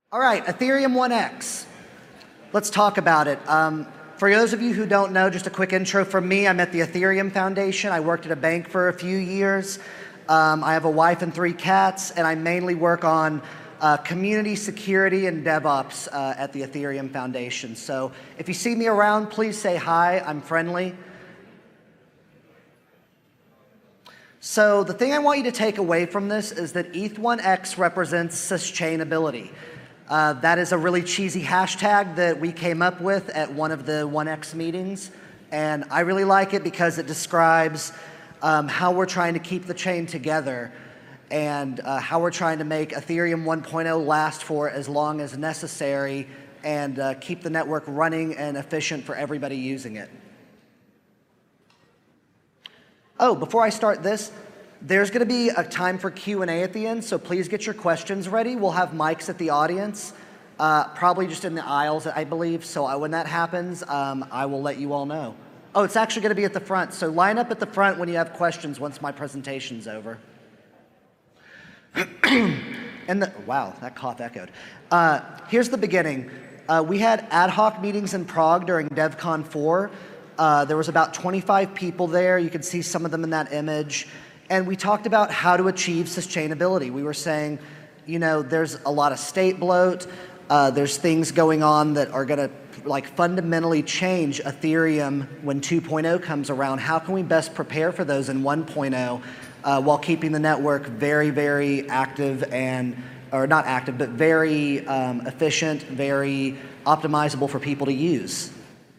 All right, Ethereum 1x. Let's talk about it. For those of you who don't know, just a quick intro from me. I'm at the Ethereum Foundation. I worked at a bank for a few years. I have a wife and 3 cats, and I mainly work on community security and DevOps at the Ethereum Foundation. So if you see me around, please say hi. I'm friendly. So the thing I want you to take away from this is that ETH1x represents sustainability. That is a really cheesy hashtag that we came up with at one of the 1x meetings. And I really like it because it describes how we're trying to keep the chain together and how we're trying to make Ethereum 1.0 last for as long as necessary and keep the network running and efficient for everybody using it. Oh, before I start this, there's going to be a time for Q&A at the end, so please get your questions ready. We'll have mics at the audience, probably just in the aisles, I believe. So when that happens, I will let you all know. Oh, it's actually going to be at the front, so line up at the front when you have questions once my presentation's over. Wow, that cough echoed. Here's the beginning. We had ad hoc meetings in Prague during DevCon 4. There was about 25 people there. You can see some of them in that image. And we talked about how to achieve sustainability. We were saying, you know, there's a lot of state bloat. There's things going on that are going to fundamentally change Ethereum when 2.0 comes around. How can we best prepare for those in 1.0 while keeping the network very, very active or not active, but very efficient, very optimizable for people to use?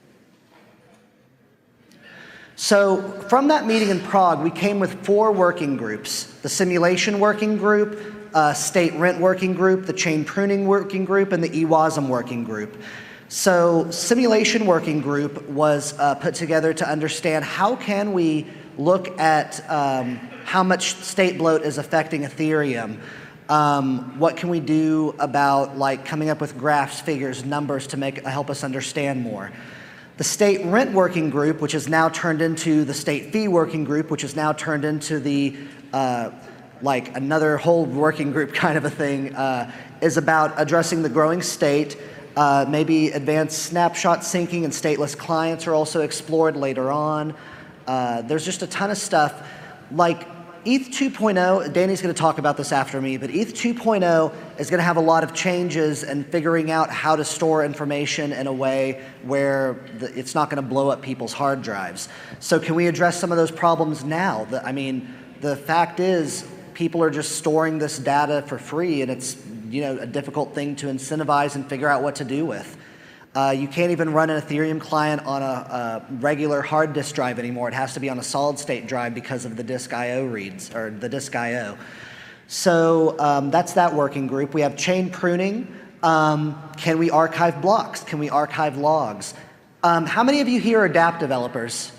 So from that meeting in Prague, we came with 4 working groups: the simulation working group, state rent working group, the chain pruning working group, and the EWASM working group. So simulation working group was put together to understand how can we look at how much state bloat is affecting Ethereum. What can we do about coming up with graphs, figures, numbers to help us understand more? The state rent working group, which is now turned into the state fee working group, which is now turned into the another whole working group kind of a thing, is about addressing the growing state. Maybe advanced snapshot syncing and stateless clients are also explored later on. There's just a ton of stuff. Like ETH 2.0, Danny's going to talk about this after me, but ETH 2.0 is going to have a lot of changes and figuring out how to store information in a way where it's not going to blow up people's hard drives. So can we address some of those problems now? The fact is people are just storing this data for free, and it's a difficult thing to incentivize and figure out what to do with. You can't even run an Ethereum client on a regular hard disk drive anymore. It has to be on a solid state drive because of the disk I/O reads, or the disk I/O. So that's that working group. We have chain pruning. Can we archive blocks? Can we archive logs? How many of you here are dApp developers?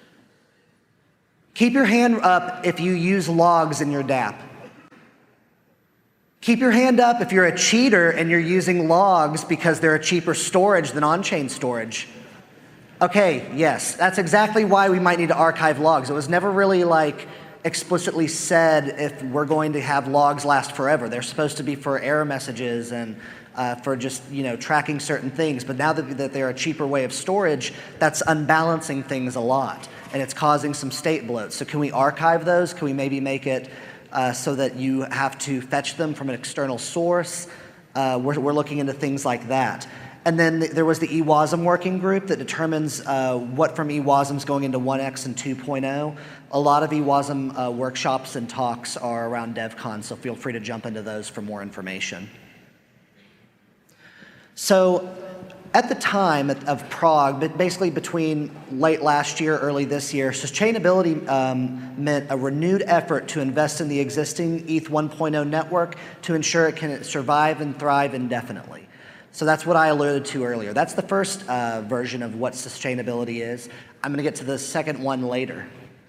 Keep your hand up if you use logs in your dApp. Keep your hand up if you're a cheater and you're using logs because they're a cheaper storage than on-chain storage. Okay, yes, that's exactly why we might need to archive logs. It was never really explicitly said if we're going to have logs last forever. They're supposed to be for error messages and for just tracking certain things. But now that they're a cheaper way of storage, that's unbalancing things a lot, and it's causing some state bloat. So can we archive those? Can we maybe make it so that you have to fetch them from an external source? We're looking into things like that. And then there was the EWASM working group that determines what from EWASM is going into 1x and 2.0. A lot of EWASM workshops and talks are around DevCon, so feel free to jump into those for more information. So at the time of Prague, but basically between late last year, early this year, sustainability meant a renewed effort to invest in the existing ETH 1.0 network to ensure it can survive and thrive indefinitely. So that's what I alluded to earlier. That's the first version of what sustainability is. I'm going to get to the second one later.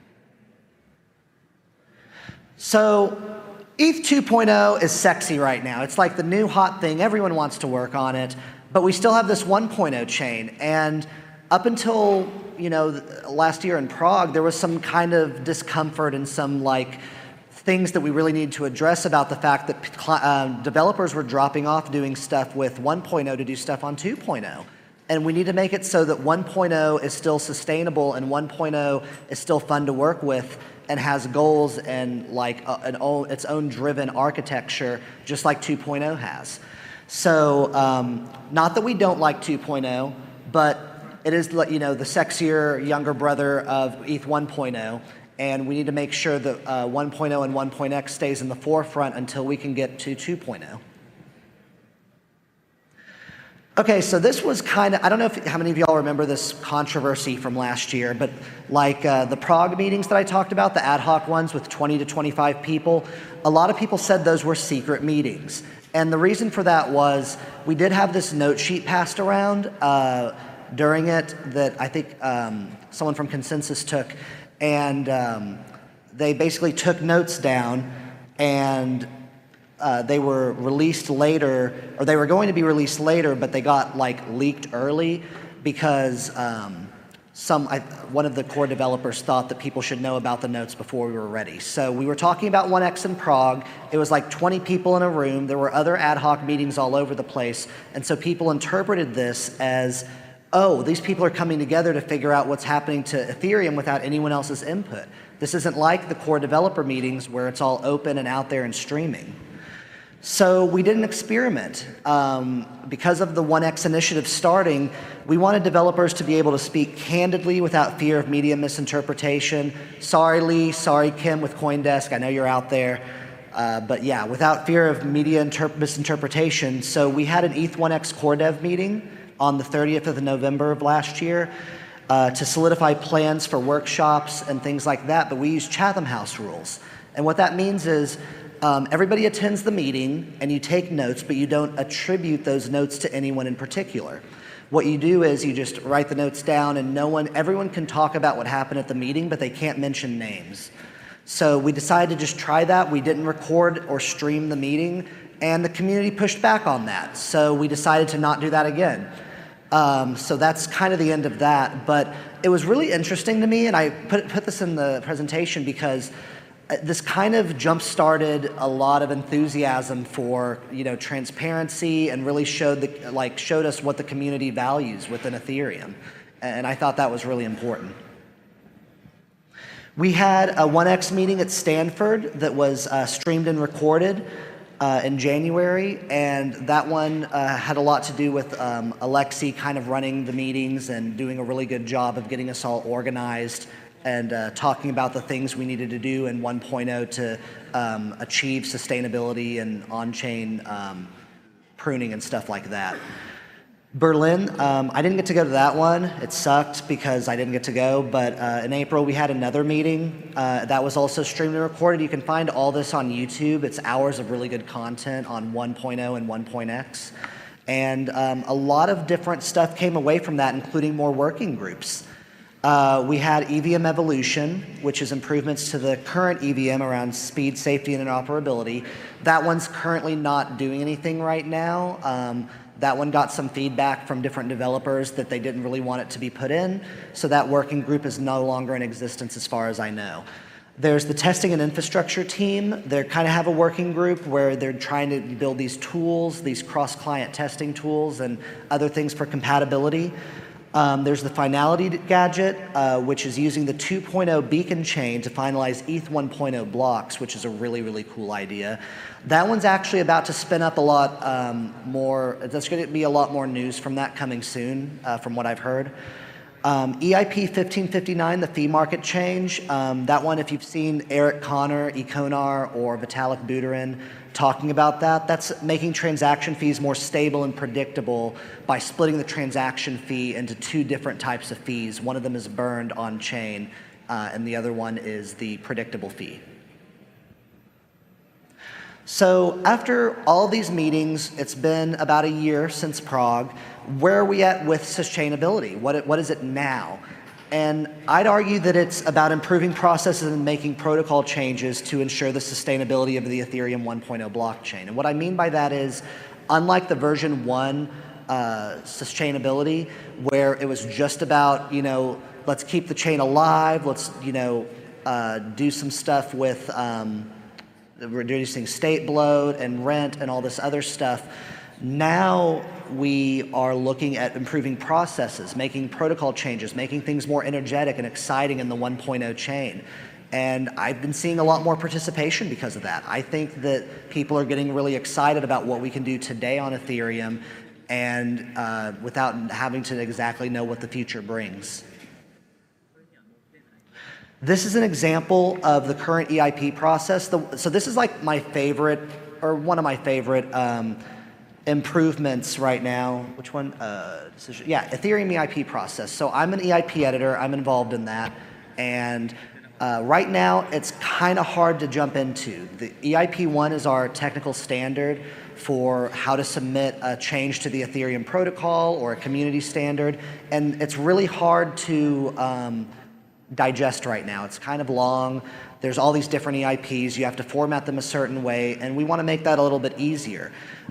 So ETH 2.0 is sexy right now. It's like the new hot thing. Everyone wants to work on it. But we still have this 1.0 chain, and up until last year in Prague, there was some kind of discomfort and some things that we really need to address about the fact that developers were dropping off doing stuff with 1.0 to do stuff on 2.0. And we need to make it so that 1.0 is still sustainable and 1.0 is still fun to work with and has goals and like its own driven architecture, just like 2.0 has. So not that we don't like 2.0, but it is, you know, the sexier younger brother of ETH 1.0, and we need to make sure that 1.0 and 1.x stays in the forefront until we can get to 2.0. Okay, so this was kind of, I don't know how many of y'all remember this controversy from last year, but like the Prague meetings that I talked about, the ad hoc ones with 20 to 25 people, a lot of people said those were secret meetings. And the reason for that was we did have this note sheet passed around during it that I think someone from Consensus took, and they basically took notes down, and they were released later, or they were going to be released later, but they got like leaked early because one of the core developers thought that people should know about the notes before we were ready. So we were talking about 1x in Prague. It was like 20 people in a room. There were other ad hoc meetings all over the place. And so people interpreted this as, oh, these people are coming together to figure out what's happening to Ethereum without anyone else's input. This isn't like the core developer meetings where it's all open and out there and streaming. So we did an experiment. Because of the 1x initiative starting, we wanted developers to be able to speak candidly without fear of media misinterpretation. Sorry, Lee. Sorry, Kim with CoinDesk. I know you're out there. But yeah, without fear of media misinterpretation. So we had an ETH 1x core dev meeting on the 30th of November of last year to solidify plans for workshops and things like that. But we used Chatham House rules. And what that means is everybody attends the meeting and you take notes, but you don't attribute those notes to anyone in particular. What you do is you just write the notes down, and everyone can talk about what happened at the meeting, but they can't mention names. So we decided to just try that. We didn't record or stream the meeting, and the community pushed back on that. So we decided to not do that again. So that's kind of the end of that. But it was really interesting to me, and I put this in the presentation because this kind of jump-started a lot of enthusiasm for, you know, transparency, and really showed us what the community values within Ethereum. And I thought that was really important. We had a 1x meeting at Stanford that was streamed and recorded in January, and that one had a lot to do with Alexi kind of running the meetings and doing a really good job of getting us all organized and talking about the things we needed to do in 1.0 to achieve sustainability and on-chain pruning and stuff like that. Berlin, I didn't get to go to that one. It sucked because I didn't get to go, but in April we had another meeting that was also streamed and recorded. You can find all this on YouTube. It's hours of really good content on 1.0 and 1.x. And a lot of different stuff came away from that, including more working groups. We had EVM evolution, which is improvements to the current EVM around speed, safety, and interoperability. That one's currently not doing anything right now. That one got some feedback from different developers that they didn't really want it to be put in, so that working group is no longer in existence as far as I know. There's the testing and infrastructure team. They kind of have a working group where they're trying to build these tools, these cross-client testing tools and other things for compatibility. There's the finality gadget, which is using the 2.0 beacon chain to finalize ETH 1.0 blocks, which is a really, really cool idea. That one's actually about to spin up a lot more. There's going to be a lot more news from that coming soon, from what I've heard. EIP 1559, the fee market change. That one, if you've seen Eric Connor, Econar, or Vitalik Buterin talking about that, that's making transaction fees more stable and predictable by splitting the transaction fee into two different types of fees. One of them is burned on chain, and the other one is the predictable fee. So after all these meetings, it's been about a year since Prague. Where are we at with sustainability? What is it now? And I'd argue that it's about improving processes and making protocol changes to ensure the sustainability of the Ethereum 1.0 blockchain. And what I mean by that is, unlike the version 1 sustainability, where it was just about, you know, let's keep the chain alive, let's, you know, do some stuff with reducing state bloat and rent and all this other stuff. Now we are looking at improving processes, making protocol changes, making things more energetic and exciting in the 1.0 chain. And I've been seeing a lot more participation because of that. I think that people are getting really excited about what we can do today on Ethereum and without having to exactly know what the future brings. This is an example of the current EIP process. So this is like my favorite, or one of my favorite improvements right now. Which one? Yeah, Ethereum EIP process. So I'm an EIP editor. I'm involved in that. And right now, it's kind of hard to jump into. The EIP1 is our technical standard for how to submit a change to the Ethereum protocol or a community standard. And it's really hard to digest right now. It's kind of long. There's all these different EIPs. You have to format them a certain way, and we want to make that a little bit easier.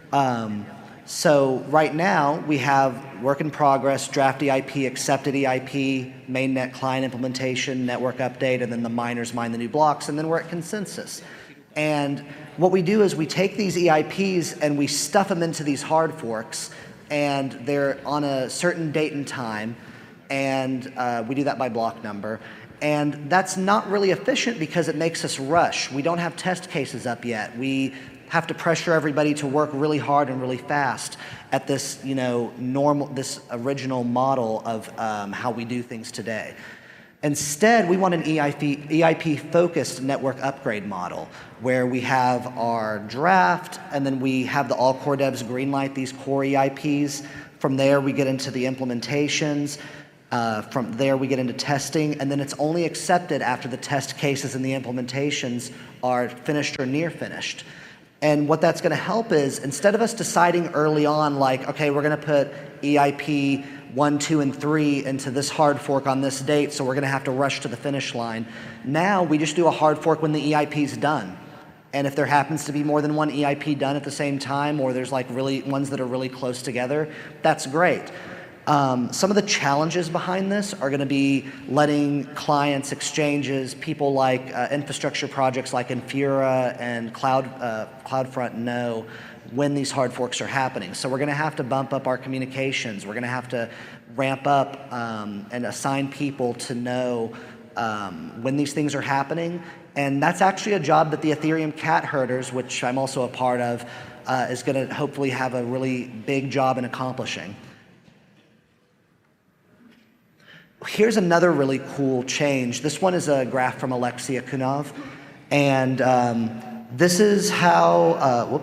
So right now, we have work in progress, draft EIP, accepted EIP, mainnet client implementation, network update, and then the miners mine the new blocks, and then we're at consensus. And what we do is we take these EIPs and we stuff them into these hard forks, and they're on a certain date and time, and we do that by block number. And that's not really efficient because it makes us rush. We don't have test cases up yet. We have to pressure everybody to work really hard and really fast at this, this original model of how we do things today. Instead, we want an EIP-focused network upgrade model where we have our draft, and then we have the all core devs greenlight these core EIPs. From there, we get into the implementations. From there, we get into testing, and then it's only accepted after the test cases and the implementations are finished or near finished. And what that's going to help is, instead of us deciding early on, like, okay, we're going to put EIP 1, 2, and 3 into this hard fork on this date, so we're going to have to rush to the finish line. Now, we just do a hard fork when the EIP is done. And if there happens to be more than one EIP done at the same time, or there's like really ones that are really close together, that's great. Some of the challenges behind this are going to be letting clients, exchanges, people like infrastructure projects like Infura and CloudFront know when these hard forks are happening. So we're going to have to bump up our communications. We're going to have to ramp up and assign people to know when these things are happening. And that's actually a job that the Ethereum cat herders, which I'm also a part of, is going to hopefully have a really big job in accomplishing. Here's another really cool change. This one is a graph from Alexia Kunov, and this is how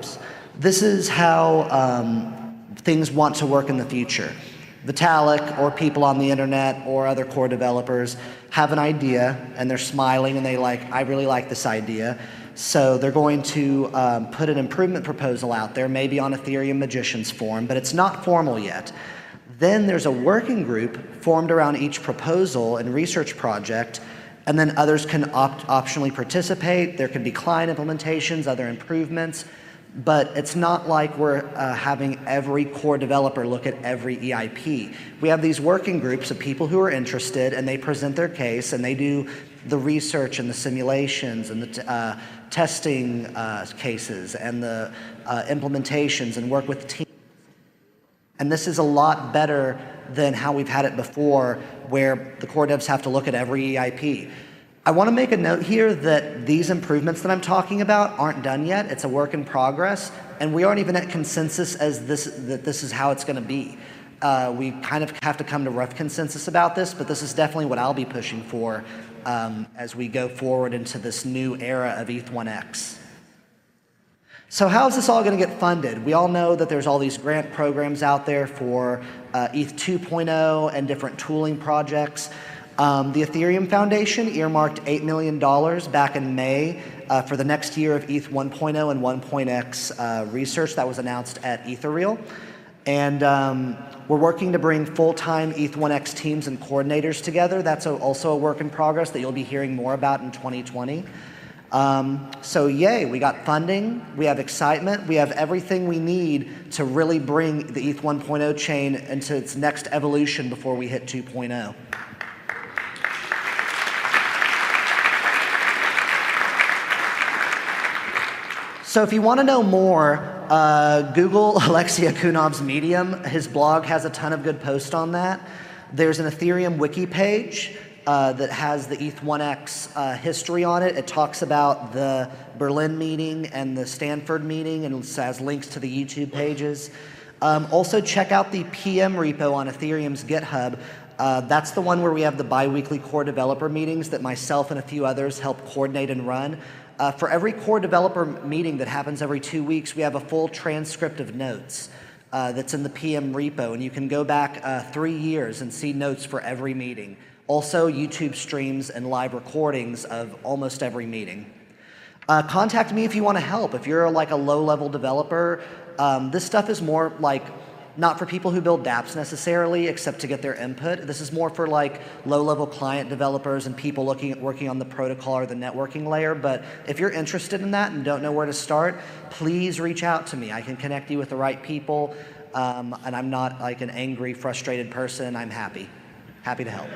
things want to work in the future. Vitalik or people on the internet or other core developers have an idea, and they're smiling, and I really like this idea. So they're going to put an improvement proposal out there, maybe on Ethereum Magician's forum, but it's not formal yet. Then there's a working group formed around each proposal and research project, and then others can optionally participate. There can be client implementations, other improvements, but it's not like we're having every core developer look at every EIP. We have these working groups of people who are interested, and they present their case, and they do the research and the simulations and the testing cases and the implementations, and work with teams. And this is a lot better than how we've had it before, where the core devs have to look at every EIP. I want to make a note here that these improvements that I'm talking about aren't done yet. It's a work in progress, and we aren't even at consensus that this is how it's going to be. We kind of have to come to rough consensus about this, but this is definitely what I'll be pushing for as we go forward into this new era of ETH1X. So how is this all going to get funded? We all know that there's all these grant programs out there for ETH 2.0 and different tooling projects. The Ethereum Foundation earmarked $8 million back in May for the next year of ETH 1.0 and 1.x research that was announced at Ethereal. And we're working to bring full-time ETH1X teams and coordinators together. That's also a work in progress that you'll be hearing more about in 2020. So yay, we got funding, we have excitement, we have everything we need to really bring the ETH 1.0 chain into its next evolution before we hit 2.0. So if you want to know more, Google Alexei Akunov's Medium. His blog has a ton of good posts on that. There's an Ethereum wiki page that has the ETH1X history on it. It talks about the Berlin meeting and the Stanford meeting, and it has links to the YouTube pages. Also check out the PM repo on Ethereum's GitHub. That's the one where we have the bi-weekly core developer meetings that myself and a few others help coordinate and run. For every core developer meeting that happens every 2 weeks, we have a full transcript of notes that's in the PM repo, and you can go back 3 years and see notes for every meeting. Also, YouTube streams and live recordings of almost every meeting. Contact me if you want to help. If you're like a low-level developer, this stuff is more like not for people who build dApps necessarily, except to get their input. This is more for like low-level client developers and people looking at working on the protocol or the networking layer. But if you're interested in that and don't know where to start, please reach out to me. I can connect you with the right people, and I'm not like an angry, frustrated person. I'm happy to help.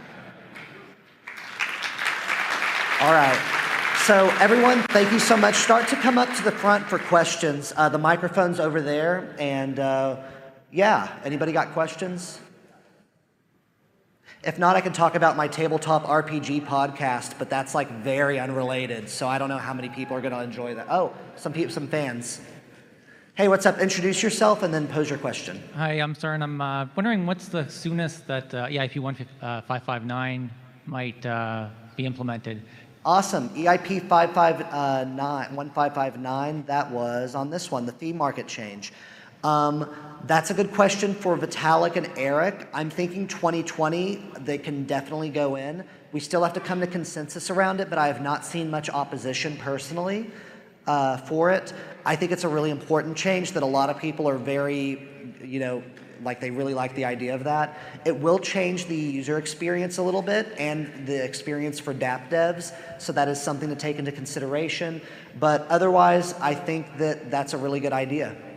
All right. So everyone, thank you so much. Start to come up to the front for questions. The microphone's over there, and yeah, anybody got questions? If not, I can talk about my tabletop RPG podcast, but that's like very unrelated, so I don't know how many people are going to enjoy that. Oh, some fans. Hey, what's up? Introduce yourself and then pose your question. Hi, I'm Søren. I'm wondering what's the soonest that EIP 559 might be implemented. Awesome. EIP 1559, that was on this one, the fee market change. That's a good question for Vitalik and Eric. I'm thinking 2020, they can definitely go in. We still have to come to consensus around it, but I have not seen much opposition personally for it. I think it's a really important change that a lot of people are very, like they really like the idea of that. It will change the user experience a little bit and the experience for dApp devs, so that is something to take into consideration. But otherwise, I think that that's a really good idea.